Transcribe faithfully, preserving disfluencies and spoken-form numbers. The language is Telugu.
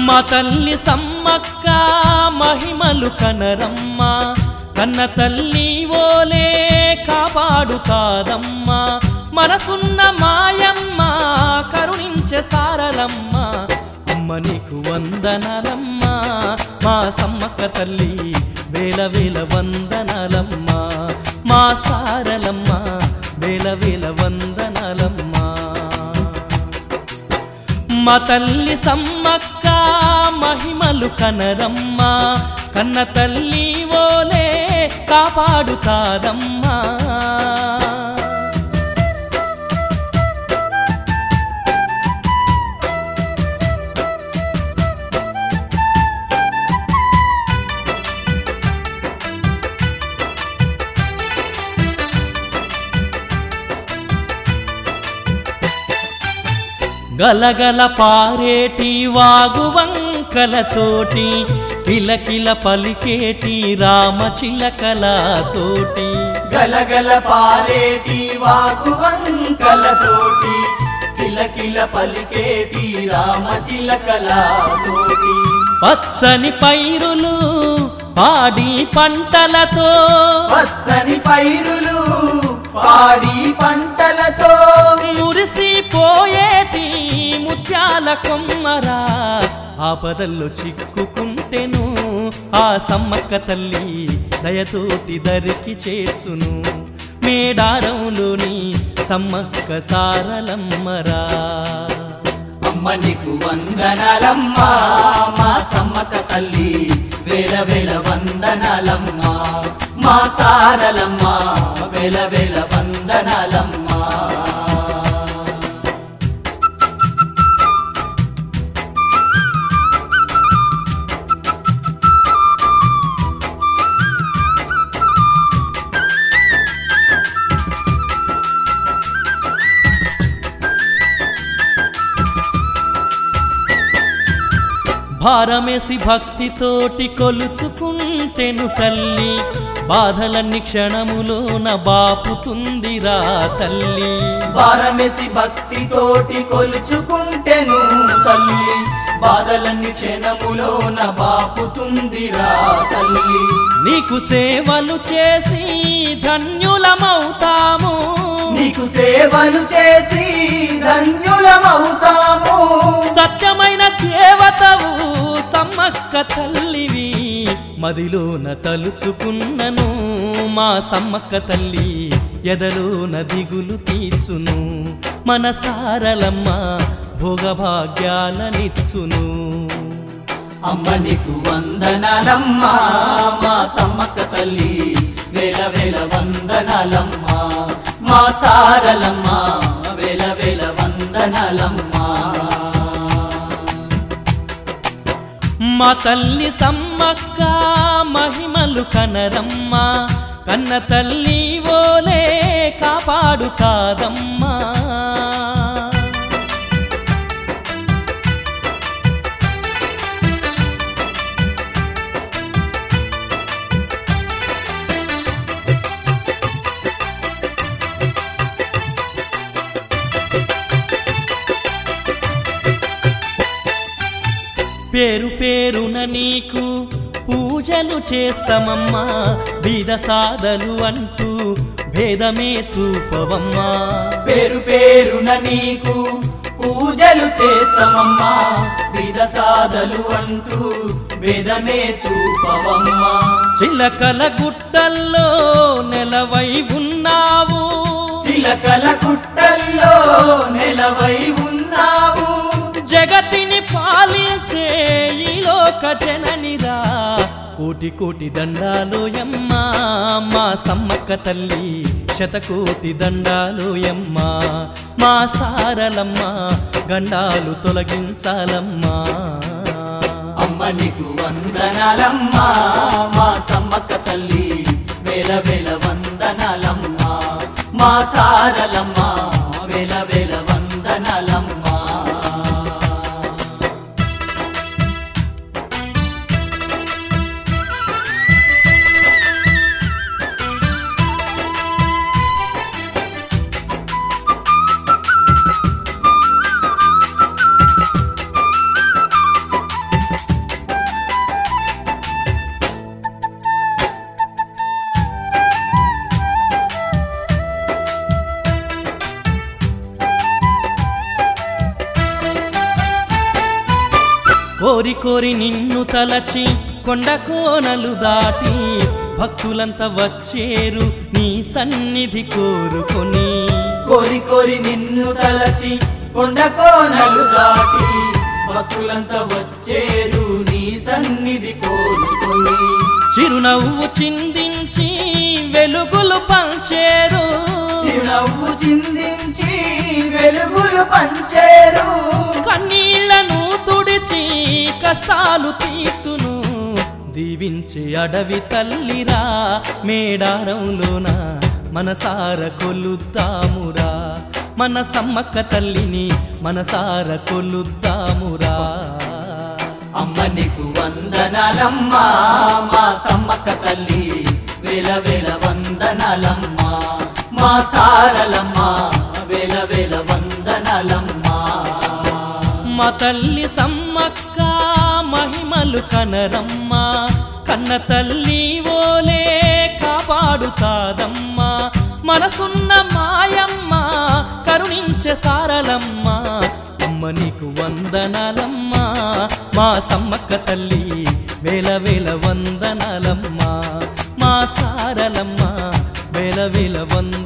మా తల్లి సమ్మక్క మహిమలు కనరమ్మ కన్న తల్లి ఓలే కాపాడుతాదమ్మ మనసున్న మాయమ్మ కరుణించే సారలమ్మ అమ్మ నీకు వందనాలమ్మ మా సమ్మక్క తల్లి వేల వేల వందనాలమ్మ మా సారలమ్మ వేల వేల వందనాలమ్మ మా తల్లి సమ్మక్క మహిమలు కనరమ్మ కన్న తల్లి ఓలే కాపాడుతాదమ్మా గలగల పారేటి వాగువంకలతోటి కిలకిల పలికేటి రామచిలకలతోటి గలగల పారేటి వాగువంకలతోటి కిలకిల పలికేటి రామచిలకలతోటి పచ్చని పైరులు పాడి పంటలతో పచ్చని పైరులు పాడి పంటలతో మురిసిపోయేటి ముత్యాల కొమ్మరా ఆపదల్లో చిక్కుకుంటెను ఆ సమ్మక్క తల్లి దయతోటి దరికి చేర్చును మేడారంలోని సమ్మక్క సారలమ్మరా అమ్మ నీకు వందనాలమ్మ మా సమ్మక్క తల్లి వేల వేల వందనాలమ్మ మా సారలమ్మ వేల వేల వందనాలమ్మ భారమేసి భక్తితోటి కొలుచుకుంటెను తల్లి బాధలన్నీ క్షణములోన బాపుతుందిరా తల్లి భారమేసి భక్తితోటి కొలుచుకుంటెను తల్లి బాధలన్నీ క్షణములోన బాపుతుందిరా తల్లి నీకు సేవలు చేసి ధన్యులమవుతాము నీకు సేవలు చేసి ధన్యులమవుతాము సత్యమైన దేవతవు సమ్మక్క తల్లివి మదిలోన తలుచుకున్నను మా సమ్మక్క తల్లి ఎదలోన దిగులు తీర్చును మన సారలమ్మ భోగభాగ్యాలనిచ్చును అమ్మ నీకు వందనాలమ్మ మా సమ్మక్క తల్లి వేల వేల వందనాలమ్మ మా సారలమ్మ వేల వేల వందనాలమ్మ మా తల్లి సమ్మక్క మహిమలు కనరమ్మ కన్న తల్లి ఓలే కాపాడుతాదమ్మా పేరు పేరున నీకు పూజలు చేస్తామమ్మా బీద సాదలు అంటూ భేదమే చూపవమ్మా పేరు పేరున నీకు పూజలు చేస్తామమ్మా బీద సాదలు అంటూ భేదమే చూపవమ్మా చిలకల గుట్టల్లో నెలవై ఉన్నావు చిలకల గుట్టల్లో నెలవై ఉన్నావు జగతిని పాలించే ఈ లోక జననిరా కోటి కోటి దండాలోయమ్మా మా సమ్మక్క తల్లి శతకోటి దండాలోయమ్మా మా సారలమ్మ గండాలు తొలగించాలమ్మా అమ్మ నీకు వందనాలమ్మ మా సమ్మక్క తల్లి వేల వేల వందనాలమ్మ మా సారలమ్మ వేల వేల వందనాలమ్మ కోరి కోరి నిన్ను తలచి కొండ కోనలు దాటి భక్తులంతా వచ్చేరు నీ సన్నిధి కోరుకొని కోరి కోరి నిన్ను తలచి కొండ కోనలు దాటి భక్తులంతా వచ్చేరు నీ సన్నిధి కోరుకొని చిరునవ్వు చిందించి వెలుగులు పంచేరు చిరునవ్వు చిందించి వెలుగులు పంచేరు కన్నీళ్లను తుడిచి కష్టాలు తీర్చును దీవించే అడవి తల్లిరా మేడారంలోన మనసార కొలుద్దామురా మన సమ్మక్క తల్లిని మనసార కొలుద్దామురా అమ్మ నీకు వందనాలమ్మా మా సమ్మక్క తల్లి వేల వేల వందనాలమ్మా మా సారలమ్మా వేల వేల వందనాలమ్మా మా తల్లి సమ్మక్క మహిమలు కనరమ్మా కన్న తల్లి ఓలే కాపాడుతాదమ్మా మనసున్న మాయమ్మ కరుణించే సారలమ్మా అమ్మ నీకు వందనాలమ్మా మా సమ్మక్క తల్లి వేల వేల వందనాలమ్మా మా సారలమ్మా వేల వేల వంద